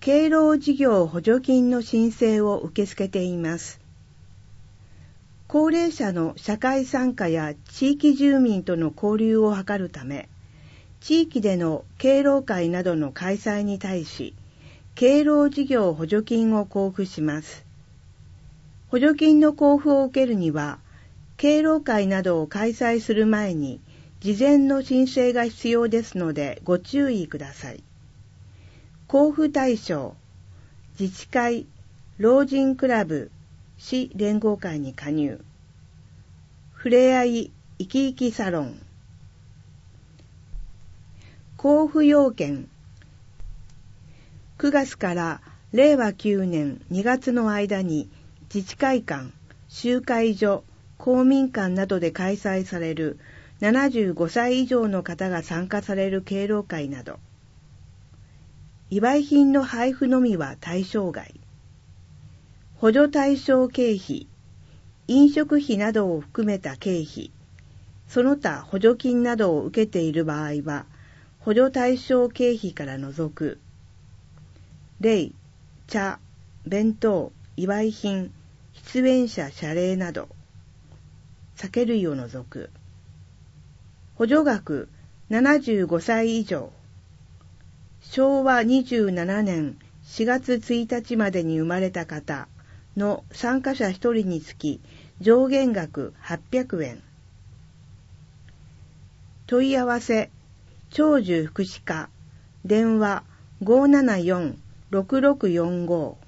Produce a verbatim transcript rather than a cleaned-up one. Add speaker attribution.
Speaker 1: 敬老事業補助金の申請を受け付けています。高齢者の社会参加や地域住民との交流を図るため、地域での敬老会などの開催に対し、敬老事業補助金を交付します。補助金の交付を受けるには、敬老会などを開催する前に、事前の申請が必要ですのでご注意ください。交付対象、自治会、老人クラブ、市連合会に加入。ふれあいいきいきサロン。交付要件。くがつかられいわきゅうねんにがつの間に自治会館、集会所、公民館などで開催されるななじゅうごさい以上の方が参加される敬老会など。祝い品の配布のみは対象外。補助対象経費、飲食費などを含めた経費、その他補助金などを受けている場合は、補助対象経費から除く。礼、茶、弁当、祝い品、出演者謝礼など、酒類を除く。補助額ななじゅうごさい以上。しょうわにじゅうななねんしがつついたちまでに生まれた方の参加者ひとりにつき上限額はっぴゃくえん。問い合わせ、長寿福祉課、電話ごーななよん ろくろくよんご